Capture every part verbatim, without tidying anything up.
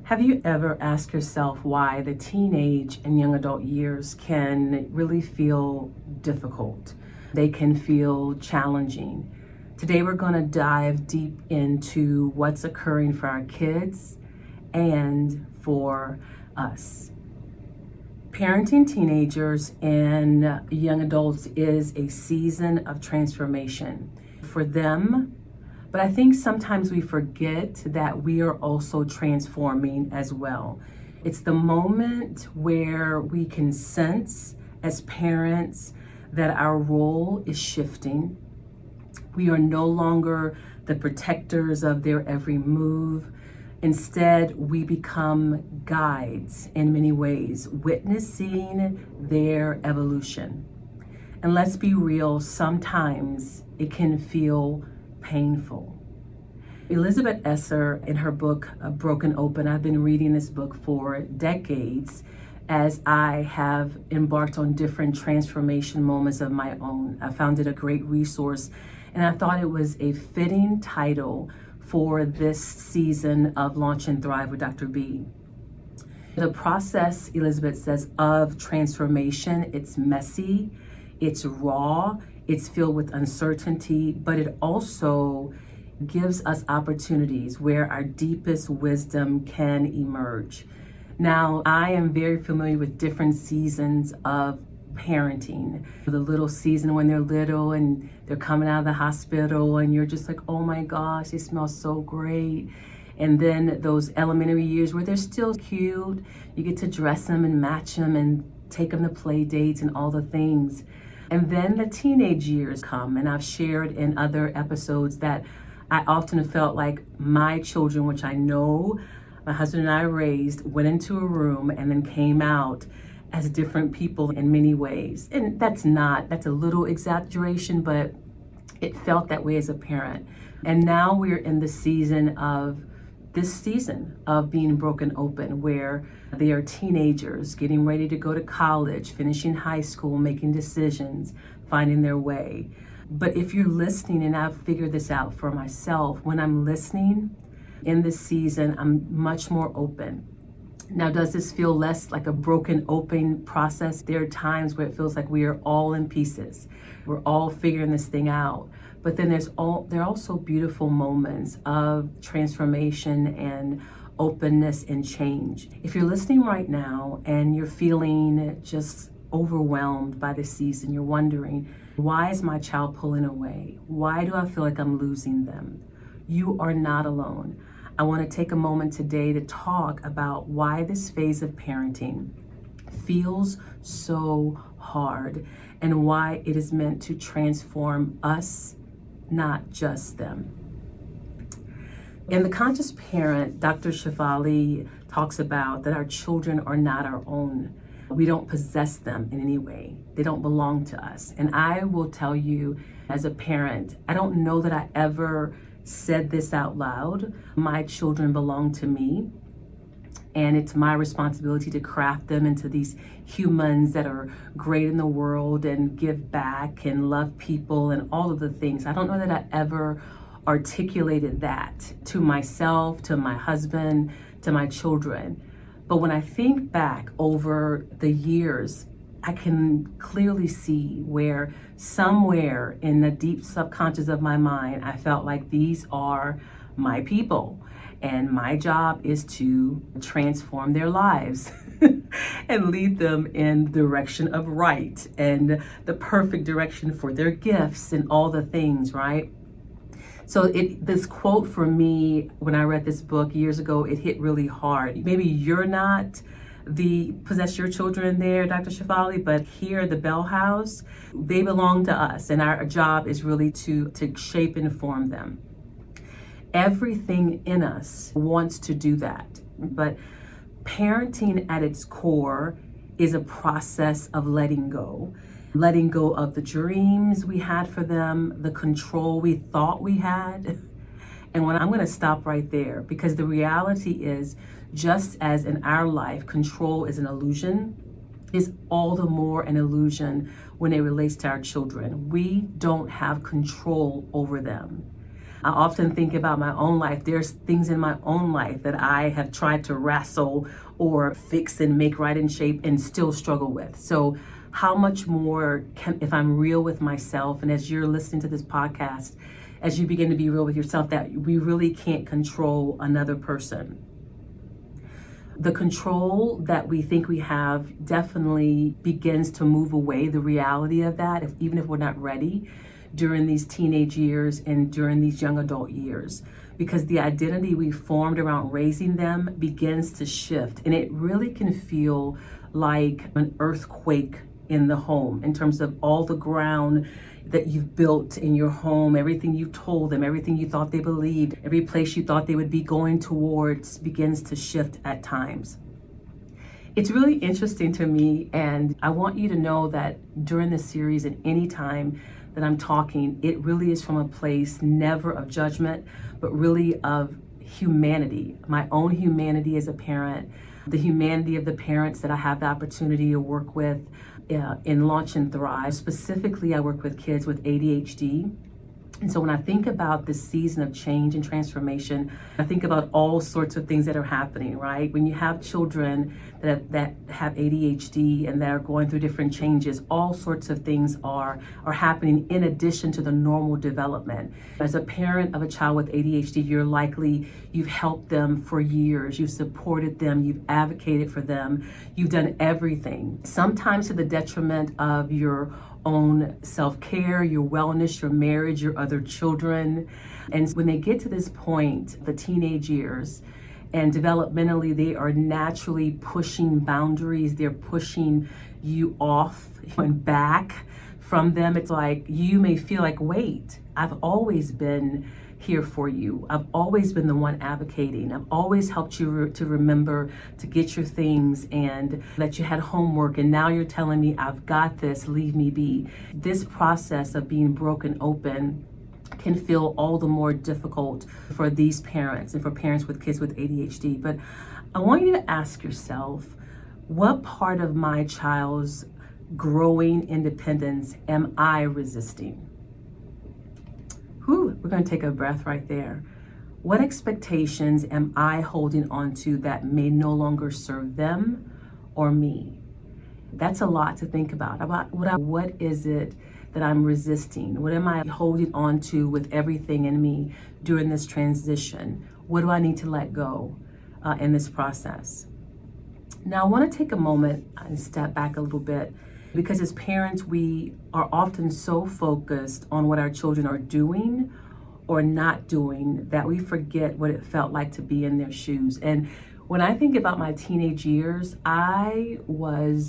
Have you ever asked yourself why the teenage and young adult years can really feel difficult? They can feel challenging. Today we're going to dive deep into what's occurring for our kids and for us. Parenting teenagers and young adults is a season of transformation for them. But I think sometimes we forget that we are also transforming as well. It's the moment where we can sense as parents that our role is shifting. We are no longer the protectors of their every move. Instead, we become guides in many ways, witnessing their evolution. And let's be real, sometimes it can feel painful. Elizabeth Esser, in her book, Broken Open, I've been reading this book for decades as I have embarked on different transformation moments of my own. I found it a great resource, and I thought it was a fitting title for this season of Launch and Thrive with Doctor B. The process, Elizabeth says, of transformation, it's messy, it's raw, it's filled with uncertainty, but it also gives us opportunities where our deepest wisdom can emerge. Now, I am very familiar with different seasons of parenting. The little season when they're little and they're coming out of the hospital and you're just like, oh my gosh, they smell so great. And then those elementary years where they're still cute, you get to dress them and match them and take them to play dates and all the things. And then the teenage years come, and I've shared in other episodes that I often felt like my children, which I know my husband and I raised, went into a room and then came out as different people in many ways. And that's not, that's a little exaggeration, but it felt that way as a parent. And now we're in the season of this season of being broken open, where they are teenagers getting ready to go to college, finishing high school, making decisions, finding their way. But if you're listening, and I've figured this out for myself, when I'm listening in this season, I'm much more open. Now, does this feel less like a broken open process? There are times where it feels like we are all in pieces. We're all figuring this thing out. But then there's all there are also beautiful moments of transformation and openness and change. If you're listening right now and you're feeling just overwhelmed by this season, you're wondering, why is my child pulling away? Why do I feel like I'm losing them? You are not alone. I want to take a moment today to talk about why this phase of parenting feels so hard and why it is meant to transform us, not just them. In The Conscious Parent, Doctor Shefali talks about that our children are not our own. We don't possess them in any way. They don't belong to us. And I will tell you, as a parent, I don't know that I ever said this out loud. My children belong to me, and it's my responsibility to craft them into these humans that are great in the world and give back and love people and all of the things. I don't know that I ever articulated that to myself, to my husband, to my children. But when I think back over the years, I can clearly see where somewhere in the deep subconscious of my mind, I felt like these are my people. And my job is to transform their lives and lead them in the direction of right and the perfect direction for their gifts and all the things, right? So it this quote for me, when I read this book years ago, it hit really hard. Maybe you're not the possess your children there, Doctor Shefali, but here at the Bell House, they belong to us, and our job is really to, to shape and form them. Everything in us wants to do that, but parenting at its core is a process of letting go. Letting go of the dreams we had for them, the control we thought we had. And when I'm going to stop right there, because the reality is, just as in our life, control is an illusion, is all the more an illusion when it relates to our children. We don't have control over them. I often think about my own life. There's things in my own life that I have tried to wrestle or fix and make right in shape and still struggle with. So how much more can, if I'm real with myself, and as you're listening to this podcast, as you begin to be real with yourself, that we really can't control another person. The control that we think we have definitely begins to move away, the reality of that, if, even if we're not ready during these teenage years and during these young adult years, because the identity we formed around raising them begins to shift. And it really can feel like an earthquake in the home in terms of all the ground that you've built in your home, everything you told them, everything you thought they believed, every place you thought they would be going towards begins to shift at times. It's really interesting to me, and I want you to know that during this series and any time that I'm talking, it really is from a place never of judgment, but really of humanity, my own humanity as a parent, the humanity of the parents that I have the opportunity to work with uh, in Launch and Thrive. Specifically, I work with kids with A D H D. And so when I think about this season of change and transformation, I think about all sorts of things that are happening, right? When you have children that have, that have A D H D and that are going through different changes, all sorts of things are, are happening in addition to the normal development. As a parent of a child with A D H D, you're likely, you've helped them for years, you've supported them, you've advocated for them, you've done everything, sometimes to the detriment of your own self-care, your wellness, your marriage, your other children. And when they get to this point, the teenage years, and developmentally, they are naturally pushing boundaries. They're pushing you off and back from them. It's like you may feel like, wait, I've always been here for you. I've always been the one advocating. I've always helped you re- to remember to get your things and that you had homework, and now you're telling me I've got this, leave me be. This process of being broken open can feel all the more difficult for these parents and for parents with kids with A D H D. But I want you to ask yourself, what part of my child's growing independence am I resisting? Whew, we're going to take a breath right there. What expectations am I holding on to that may no longer serve them or me? That's a lot to think about. About what, I, what is it that I'm resisting? What am I holding on to with everything in me during this transition? What do I need to let go uh, in this process? Now, I want to take a moment and step back a little bit, because as parents, we are often so focused on what our children are doing or not doing that we forget what it felt like to be in their shoes. And when I think about my teenage years, I was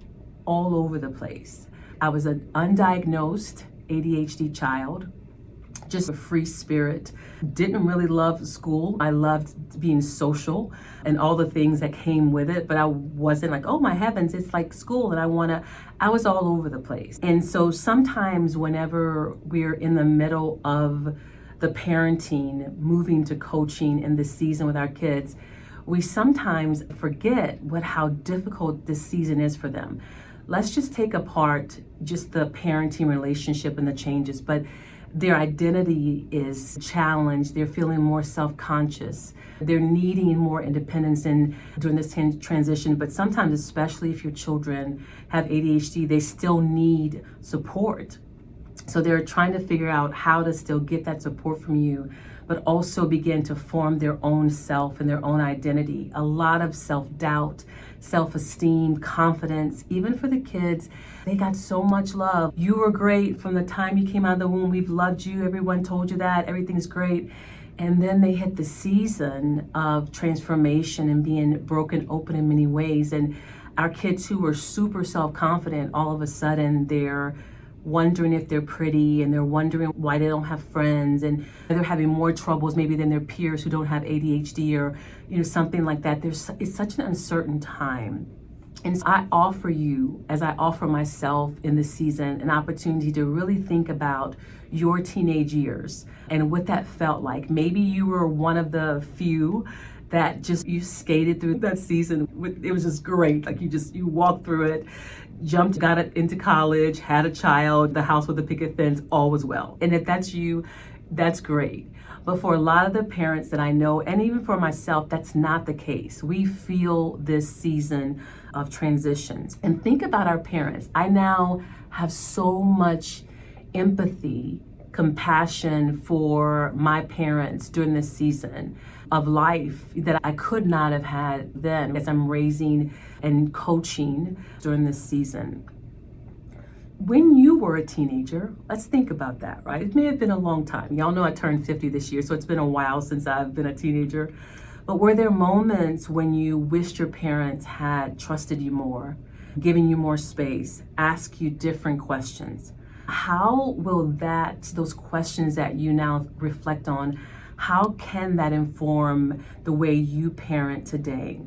all over the place. I was an undiagnosed A D H D child, just a free spirit, didn't really love school. I loved being social and all the things that came with it, but I wasn't like, oh my heavens, it's like school and I wanna, I was all over the place. And so sometimes whenever we're in the middle of the parenting, moving to coaching in this season with our kids, we sometimes forget what how difficult this season is for them. Let's just take apart just the parenting relationship and the changes, but their identity is challenged. They're feeling more self-conscious. They're needing more independence in during this t- transition. But sometimes, especially if your children have A D H D, they still need support. So they're trying to figure out how to still get that support from you, but also begin to form their own self and their own identity. A lot of self-doubt, self-esteem, confidence, even for the kids. They got so much love. You were great from the time you came out of the womb. We've loved you. Everyone told you that. Everything's great. And then they hit the season of transformation and being broken open in many ways. And our kids who were super self-confident, all of a sudden they're wondering if they're pretty, and they're wondering why they don't have friends, and they're having more troubles maybe than their peers who don't have A D H D or you know something like that. There's it's such an uncertain time. And so I offer you, as I offer myself in this season, an opportunity to really think about your teenage years and what that felt like. Maybe you were one of the few that just, you skated through that season. It was just great. Like you just, you walked through it, jumped, got it into college, had a child, the house with a picket fence, all was well. And if that's you, That's great. But for a lot of the parents that I know, and even for myself, that's not the case. We feel this season of transitions. And think about our parents. I now have so much empathy, compassion for my parents during this season of life that I could not have had then as I'm raising and coaching during this season. When you were a teenager, let's think about that, right? It may have been a long time. Y'all know I turned fifty this year, so it's been a while since I've been a teenager. But were there moments when you wished your parents had trusted you more, given you more space, asked you different questions? How will that, those questions that you now reflect on, how can that inform the way you parent today?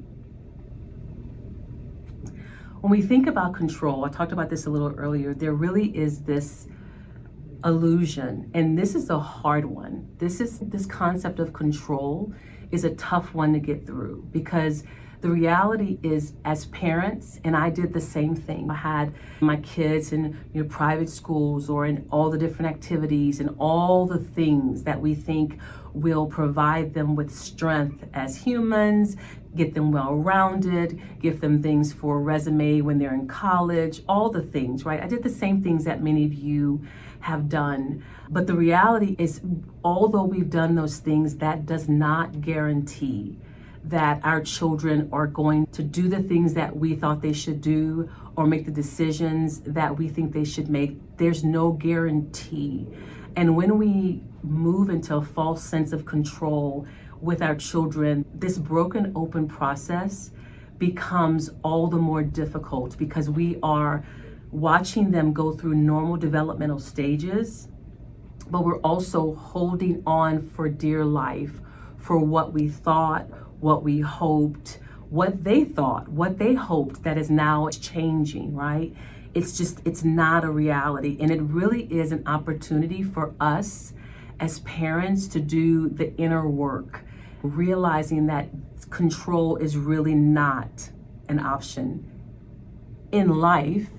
When we think about control, I talked about this a little earlier, there really is this illusion, and this is a hard one. This is this concept of control is a tough one to get through, because the reality is, as parents, and I did the same thing. I had my kids in, you know, private schools or in all the different activities and all the things that we think will provide them with strength as humans, get them well-rounded, give them things for a resume when they're in college, all the things, right? I did the same things that many of you have done. But the reality is, although we've done those things, that does not guarantee that our children are going to do the things that we thought they should do or make the decisions that we think they should make. There's no guarantee. And when we move into a false sense of control with our children, this broken open process becomes all the more difficult, because we are watching them go through normal developmental stages, but we're also holding on for dear life for what we thought, what we hoped, what they thought, what they hoped that is now changing, right? It's just, it's not a reality. And it really is an opportunity for us as parents to do the inner work, realizing that control is really not an option in life,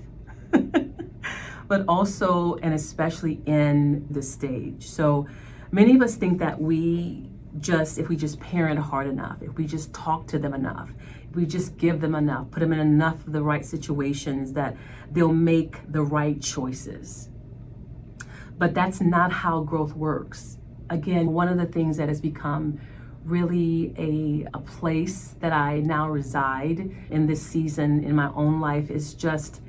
but also and especially in this stage. So many of us think that we just, if we just parent hard enough, if we just talk to them enough, if we just give them enough, put them in enough of the right situations, that they'll make the right choices. But that's not how growth works. Again, one of the things that has become really a, a place that I now reside in this season in my own life is just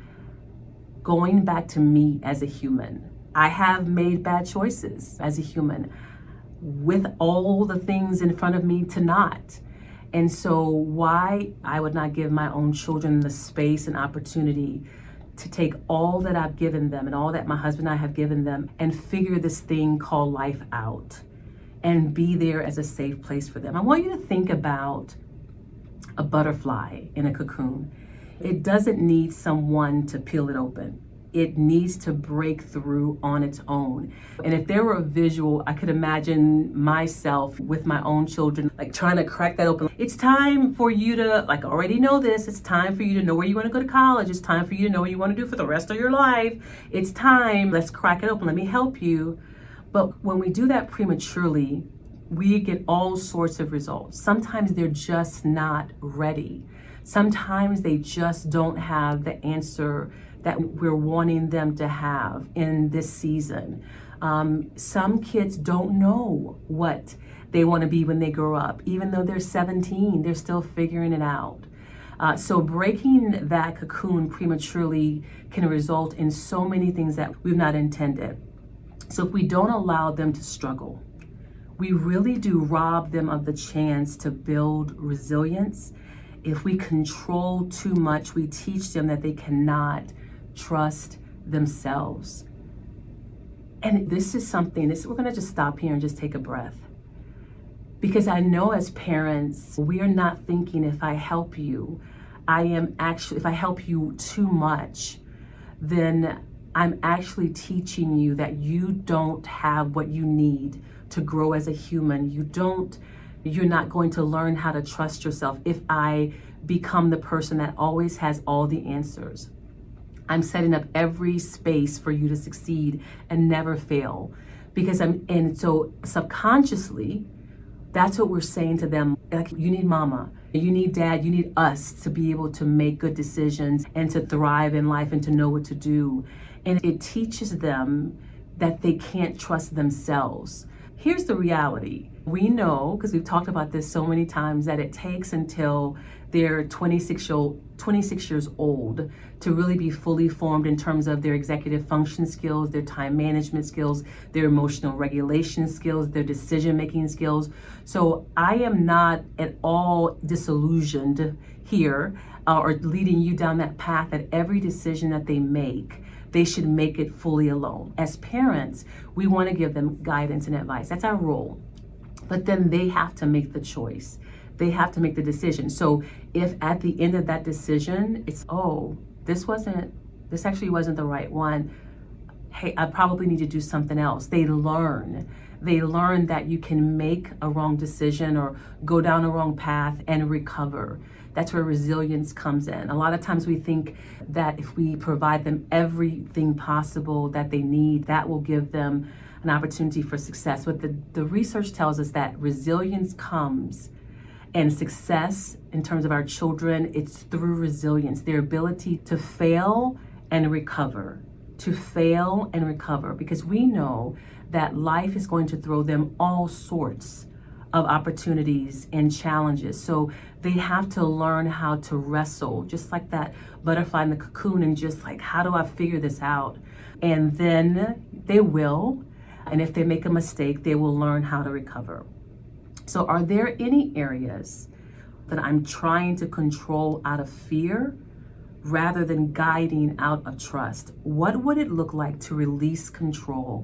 going back to me as a human. I have made bad choices as a human, with all the things in front of me to not. And so why I would not give my own children the space and opportunity to take all that I've given them and all that my husband and I have given them and figure this thing called life out and be there as a safe place for them. I want you to think about a butterfly in a cocoon. It doesn't need someone to peel it open. It needs to break through on its own. And if there were a visual, I could imagine myself with my own children, like trying to crack that open. It's time for you to, like, already know this. It's time for you to know where you want to go to college. It's time for you to know what you want to do for the rest of your life. It's time. Let's crack it open. Let me help you. But when we do that prematurely, we get all sorts of results. Sometimes they're just not ready. Sometimes they just don't have the answer that we're wanting them to have in this season. Um, some kids don't know what they want to be when they grow up. Even though they're seventeen, they're still figuring it out. Uh, so breaking that cocoon prematurely can result in so many things that we've not intended. So if we don't allow them to struggle, we really do rob them of the chance to build resilience. If we control too much, we teach them that they cannot trust themselves. And this is something, this we're gonna just stop here and just take a breath. Because I know as parents, we are not thinking, if I help you, I am actually, if I help you too much, then I'm actually teaching you that you don't have what you need to grow as a human. You don't, you're not going to learn how to trust yourself if I become the person that always has all the answers. I'm setting up every space for you to succeed and never fail. Because I'm, and so subconsciously, that's what we're saying to them. Like, you need mama, you need dad, you need us to be able to make good decisions and to thrive in life and to know what to do. And it teaches them that they can't trust themselves. Here's the reality. We know, because we've talked about this so many times, that it takes until they're twenty-six years old to really be fully formed in terms of their executive function skills, their time management skills, their emotional regulation skills, their decision-making skills. So I am not at all disillusioned here uh, or leading you down that path that every decision that they make, they should make it fully alone. As parents, we want to give them guidance and advice. That's our role. But then they have to make the choice. They have to make the decision. So if at the end of that decision, it's, oh, this wasn't, this actually wasn't the right one. Hey, I probably need to do something else. They learn. They learn that you can make a wrong decision or go down a wrong path and recover. That's where resilience comes in. A lot of times we think that if we provide them everything possible that they need, that will give them an opportunity for success. But the, the research tells us that resilience comes, and success in terms of our children, it's through resilience, their ability to fail and recover, to fail and recover, because we know that life is going to throw them all sorts of opportunities and challenges. So they have to learn how to wrestle, just like that butterfly in the cocoon, and just like, how do I figure this out? And then they will, and if they make a mistake, they will learn how to recover. So are there any areas that I'm trying to control out of fear rather than guiding out of trust? What would it look like to release control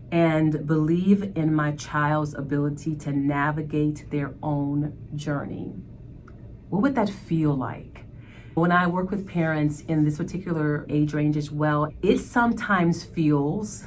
and believe in my child's ability to navigate their own journey? What would that feel like? When I work with parents in this particular age range as well, it sometimes feels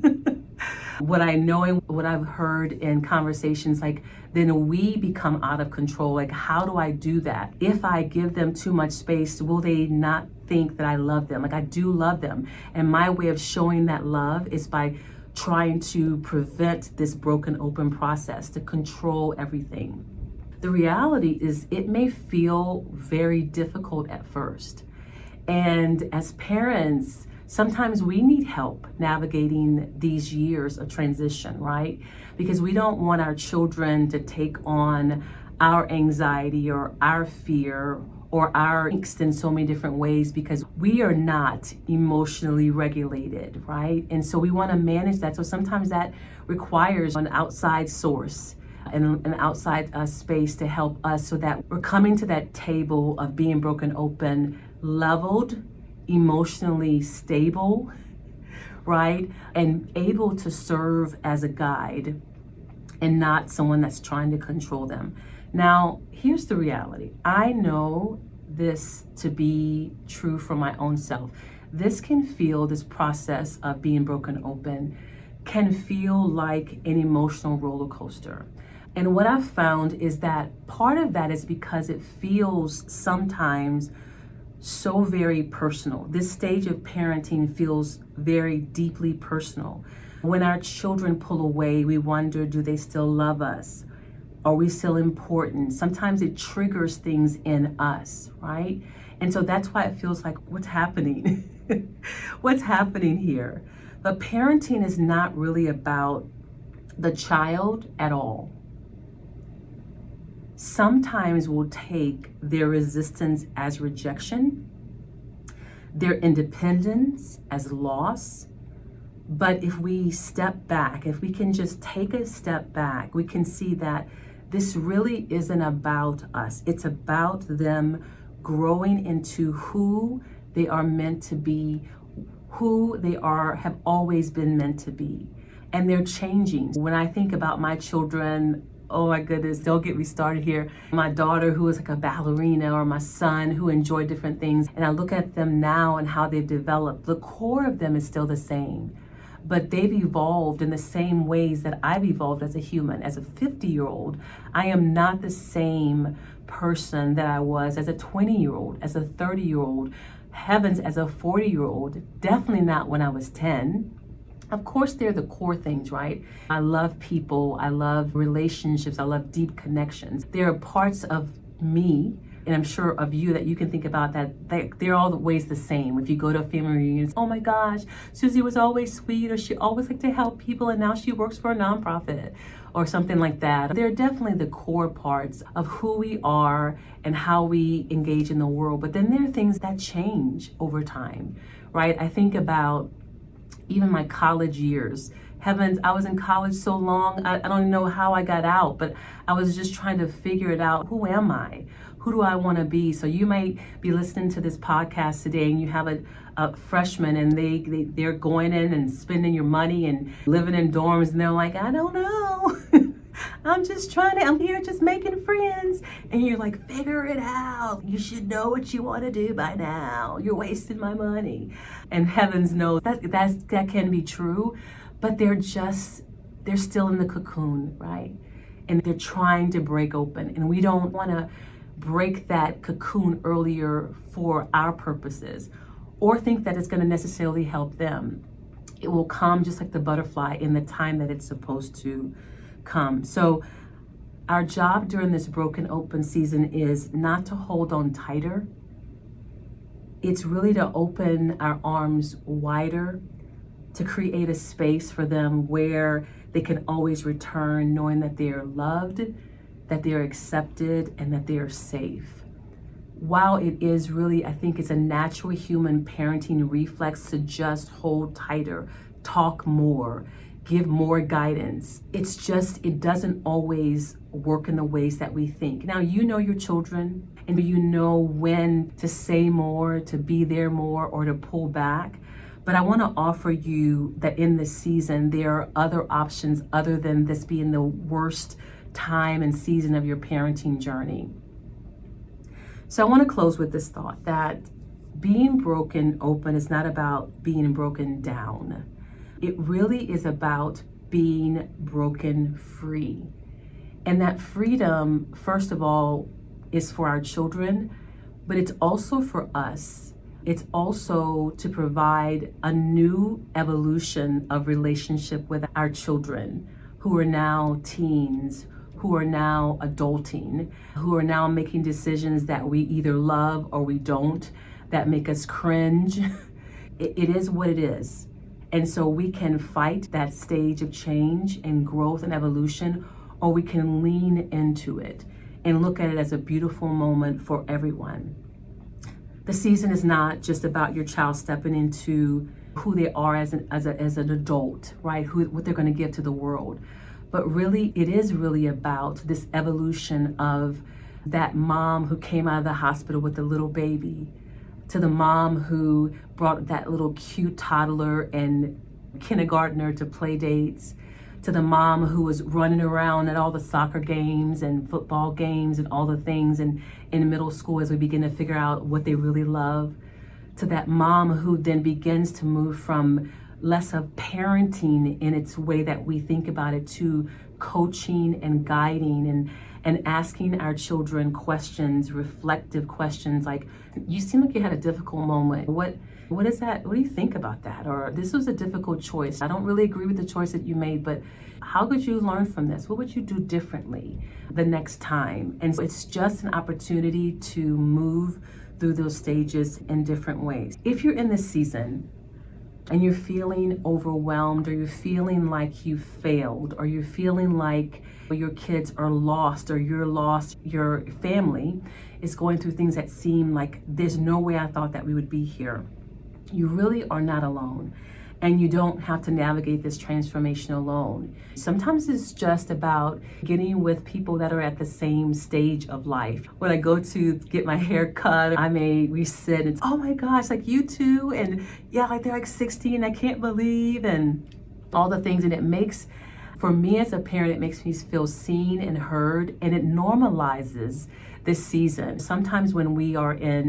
what I know and what I've heard in conversations, like, then we become out of control. Like, how do I do that? If I give them too much space, will they not think that I love them? Like, I do love them. And my way of showing that love is by trying to prevent this broken open process, to control everything. The reality is it may feel very difficult at first. And as parents, sometimes we need help navigating these years of transition, right? Because we don't want our children to take on our anxiety or our fear or our angst in so many different ways, because we are not emotionally regulated, right? And so we want to manage that. So sometimes that requires an outside source and an outside uh, space to help us, so that we're coming to that table of being broken open, leveled, emotionally stable, right? And able to serve as a guide and not someone that's trying to control them. Now, here's the reality. I know this to be true for my own self. This can feel, this process of being broken open can feel like an emotional roller coaster. And what I've found is that part of that is because it feels sometimes so very personal. This stage of parenting feels very deeply personal. When our children pull away, we wonder, do they still love us? Are we still important? Sometimes it triggers things in us, right? And so that's why it feels like, what's happening? What's happening here? But parenting is not really about the child at all. Sometimes we'll take their resistance as rejection, their independence as loss. But if we step back, if we can just take a step back, we can see that this really isn't about us. It's about them growing into who they are meant to be, who they are, have always been meant to be. And they're changing. When I think about my children, oh my goodness, don't get me started here. My daughter, who is like a ballerina, or my son, who enjoyed different things, and I look at them now and how they've developed, the core of them is still the same. But they've evolved in the same ways that I've evolved as a human. As a fifty-year-old, I am not the same person that I was as a twenty-year-old, as a thirty-year-old, heavens, as a forty-year-old, definitely not when I was ten. Of course, they're the core things, right? I love people. I love relationships. I love deep connections. There are parts of me, and I'm sure of you, that you can think about that they, they're always the same. If you go to a family reunion, oh my gosh, Susie was always sweet, or she always liked to help people, and now she works for a nonprofit, or something like that. They're definitely the core parts of who we are and how we engage in the world. But then there are things that change over time, right? I think about even my college years. Heavens, I was in college so long, I, I don't know how I got out, but I was just trying to figure it out. Who am I? Who do I want to be? So you might be listening to this podcast today and you have a, a freshman and they, they, they're going in and spending your money and living in dorms, and they're like, I don't know. I'm just trying to, I'm here just making friends. And you're like, figure it out. You should know what you want to do by now. You're wasting my money. And heavens knows that that's, that can be true, but they're just, they're still in the cocoon, right? And they're trying to break open. And we don't want to break that cocoon earlier for our purposes or think that it's going to necessarily help them. It will come just like the butterfly in the time that it's supposed to come. So our job during this broken open season is not to hold on tighter. It's really to open our arms wider, to create a space for them where they can always return, knowing that they are loved, that they are accepted, and that they are safe. While it is really, I think it's a natural human parenting reflex to just hold tighter, talk more, give more guidance. It's just, it doesn't always work in the ways that we think. Now, you know your children, and you know when to say more, to be there more, or to pull back. But I want to offer you that in this season, there are other options other than this being the worst time and season of your parenting journey. So I want to close with this thought that being broken open is not about being broken down. It really is about being broken free. And that freedom, first of all, is for our children, but it's also for us. It's also to provide a new evolution of relationship with our children who are now teens, who are now adulting, who are now making decisions that we either love or we don't, that make us cringe. It, it is what it is. And so we can fight that stage of change and growth and evolution, or we can lean into it and look at it as a beautiful moment for everyone. The season is not just about your child stepping into who they are as an, as a, as an adult, right? Who, what they're going to give to the world. But really, it is really about this evolution of that mom who came out of the hospital with a little baby, to the mom who brought that little cute toddler and kindergartner to play dates, to the mom who was running around at all the soccer games and football games and all the things in, in middle school as we begin to figure out what they really love, to that mom who then begins to move from less of parenting in its way that we think about it to coaching and guiding and and asking our children questions, reflective questions like, you seem like you had a difficult moment. What what is that? What do you think about that? Or this was a difficult choice. I don't really agree with the choice that you made, but how could you learn from this? What would you do differently the next time? And it's just an opportunity to move through those stages in different ways. If you're in this season and you're feeling overwhelmed, or you're feeling like you failed, or you're feeling like your kids are lost, or you're lost, your family is going through things that seem like there's no way I thought that we would be here, you really are not alone. And you don't have to navigate this transformation alone. Sometimes it's just about getting with people that are at the same stage of life. When I go to get my hair cut, I may we sit and, oh my gosh, like you too? And yeah, like they're like sixteen, I can't believe, and all the things. And it makes, for me as a parent, it makes me feel seen and heard, and it normalizes this season. Sometimes when we are in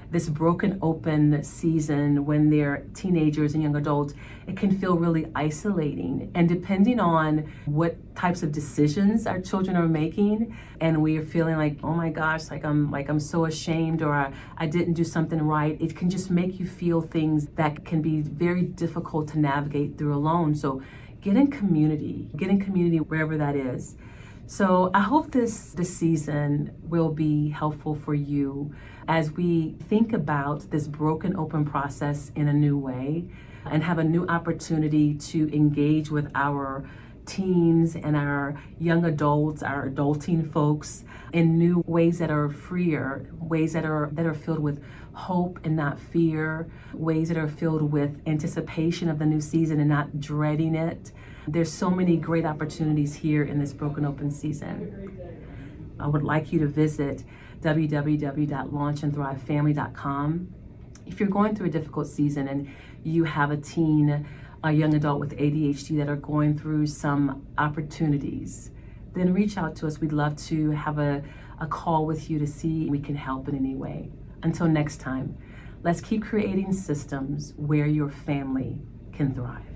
this broken open season when they're teenagers and young adults, it can feel really isolating. And depending on what types of decisions our children are making, and we are feeling like, oh my gosh, like I'm like I'm so ashamed, or I, I didn't do something right, it can just make you feel things that can be very difficult to navigate through alone. So get in community, get in community wherever that is. So I hope this, this season will be helpful for you as we think about this broken open process in a new way and have a new opportunity to engage with our teens and our young adults, our adulting folks in new ways that are freer, ways that are that are filled with hope and not fear, ways that are filled with anticipation of the new season and not dreading it. There's so many great opportunities here in this broken open season. I would like you to visit w w w dot launch and thrive family dot com. If you're going through a difficult season and you have a teen, a young adult with A D H D that are going through some opportunities, then reach out to us. We'd love to have a, a call with you to see if we can help in any way. Until next time, let's keep creating systems where your family can thrive.